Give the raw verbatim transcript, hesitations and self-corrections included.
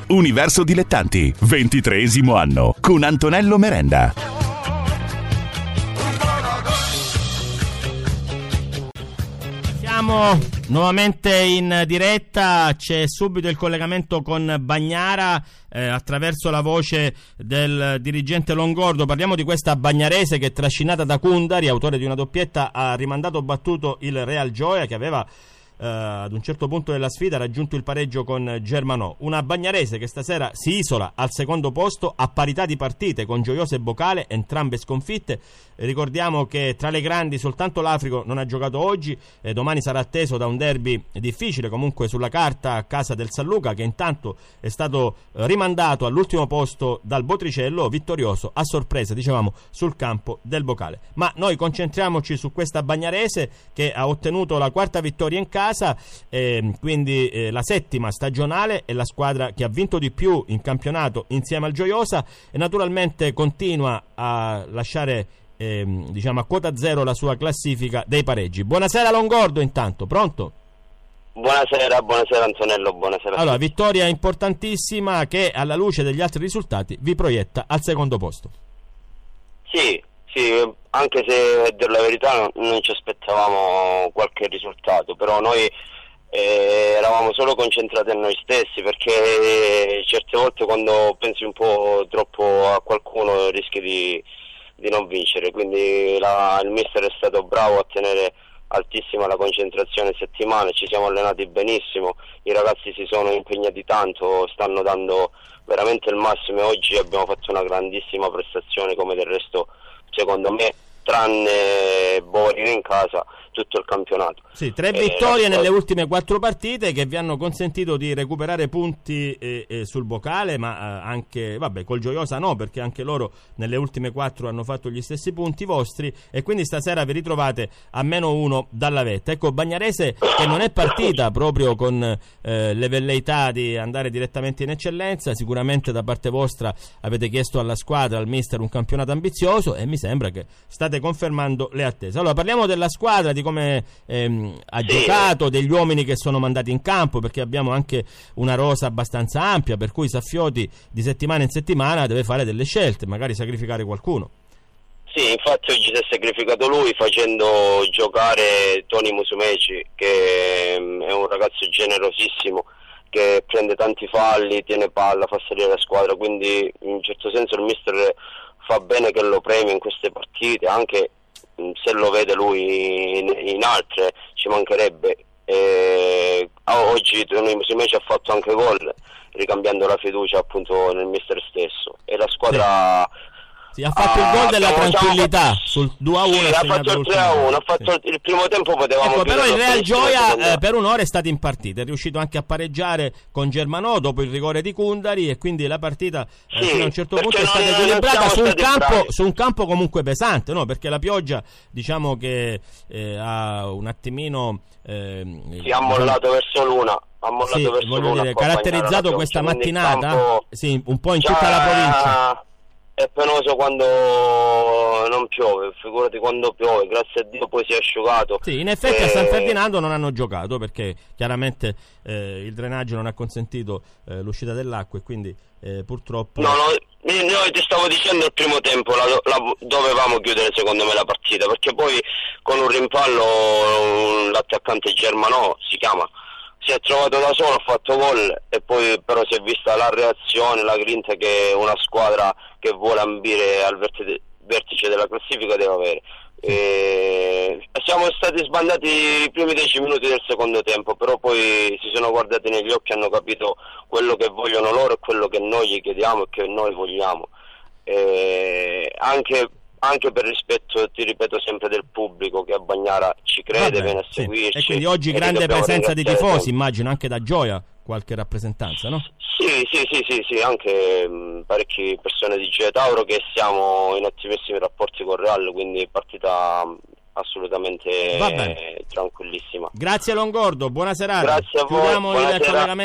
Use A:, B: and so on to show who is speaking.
A: Universo Dilettanti, ventitreesimo anno, con Antonello Merenda.
B: Siamo nuovamente in diretta, c'è subito il collegamento con Bagnara eh, attraverso la voce del dirigente Longordo. Parliamo di questa bagnarese che, trascinata da Kundari, autore di una doppietta, ha rimandato battuto il Real Gioia, che aveva Uh, ad un certo punto della sfida raggiunto il pareggio con Germanò. Una bagnarese che stasera si isola al secondo posto a parità di partite con Gioiosa e Bocale, entrambe sconfitte. Ricordiamo che tra le grandi soltanto l'Africo non ha giocato oggi, e domani sarà atteso da un derby difficile comunque sulla carta a casa del San Luca, che intanto è stato rimandato all'ultimo posto dal Botricello, vittorioso a sorpresa, dicevamo, sul campo del Bocale. Ma noi concentriamoci su questa bagnarese che ha ottenuto la quarta vittoria in casa, eh, quindi eh, la settima stagionale, è la squadra che ha vinto di più in campionato insieme al Gioiosa, e naturalmente continua a lasciare eh, diciamo a quota zero la sua classifica dei pareggi. Buonasera Longordo, intanto, pronto?
C: Buonasera, buonasera Antonello, buonasera.
B: Allora, vittoria importantissima che alla luce degli altri risultati vi proietta al secondo posto.
C: Sì, sì, anche se a dire la verità non ci aspettavamo qualche risultato, però noi eh, eravamo solo concentrati a noi stessi, perché certe volte quando pensi un po' troppo a qualcuno rischi di, di non vincere, quindi la, il mister è stato bravo a tenere altissima la concentrazione in settimana, ci siamo allenati benissimo, i ragazzi si sono impegnati tanto, stanno dando veramente il massimo, e oggi abbiamo fatto una grandissima prestazione, come del resto secondo me, tranne Borini in casa, tutto il campionato.
B: Sì, tre vittorie eh, nelle ultime quattro partite che vi hanno consentito di recuperare punti eh, eh, sul Bocale, ma eh, anche, vabbè, col Gioiosa no, perché anche loro nelle ultime quattro hanno fatto gli stessi punti vostri, e quindi stasera vi ritrovate a meno uno dalla vetta. Ecco, Bagnarese che non è partita proprio con eh, le velleità di andare direttamente in eccellenza, sicuramente da parte vostra avete chiesto alla squadra, al mister, un campionato ambizioso, e mi sembra che state confermando le attese. Allora, parliamo della squadra, di come ehm, ha sì. giocato, degli uomini che sono mandati in campo, perché abbiamo anche una rosa abbastanza ampia, per cui Saffioti di settimana in settimana deve fare delle scelte, magari sacrificare qualcuno.
C: Sì, infatti oggi si è sacrificato lui facendo giocare Tony Musumeci, che è un ragazzo generosissimo, che prende tanti falli, tiene palla, fa salire la squadra, quindi in un certo senso il mister fa bene che lo premia in queste partite, anche se lo vede lui in, in altre, ci mancherebbe. E oggi Tony Musumeci ha fatto anche gol, ricambiando la fiducia appunto nel mister stesso, e la squadra
B: sì. Sì, ha fatto ah, il gol della tranquillità sul due a uno,
C: sì, ha fatto il tre a uno, ha fatto sì. il primo tempo potevamo,
B: ecco, però il Real Gioia eh, per un'ora è stato in partita, è riuscito anche a pareggiare con Germanò dopo il rigore di Kundari, e quindi la partita eh, sì, fino a un certo punto è stata equilibrata su un campo su un campo comunque pesante, no? Perché la pioggia, diciamo che eh, ha un attimino eh,
C: si è mollato verso l'una. Ha mollato
B: sì,
C: verso
B: voglio
C: l'una,
B: dire, caratterizzato questa mattinata
C: campo,
B: sì, un po' in tutta la provincia.
C: È penoso quando non piove, figurati quando piove, grazie a Dio poi si è asciugato.
B: Sì, in effetti
C: e...
B: a San Ferdinando non hanno giocato, perché chiaramente eh, il drenaggio non ha consentito eh, l'uscita dell'acqua, e quindi eh, purtroppo...
C: No, no, io ti stavo dicendo il primo tempo, la, la, dovevamo chiudere secondo me la partita, perché poi con un rimpallo l'attaccante Germanò, si chiama, si è trovato da solo, ha fatto gol, e poi però si è vista la reazione, la grinta che una squadra che vuole ambire al vertice, vertice della classifica deve avere. E siamo stati sbandati i primi dieci minuti del secondo tempo, però poi si sono guardati negli occhi e hanno capito quello che vogliono loro e quello che noi gli chiediamo e che noi vogliamo. E anche anche per rispetto, ti ripeto sempre, del pubblico che a Bagnara ci crede, Vabbè, viene a
B: sì.
C: seguirci.
B: E quindi oggi grande presenza di tifosi, immagino anche da Gioia qualche rappresentanza, no?
C: Sì, sì, sì, sì, sì, anche mh, parecchie persone di Gioia Tauro, che siamo in ottimissimi rapporti con Real, quindi partita mh, assolutamente tranquillissima.
B: Grazie Longordo, buona serata.
C: Grazie a voi.
B: Chiudiamo il collegamento.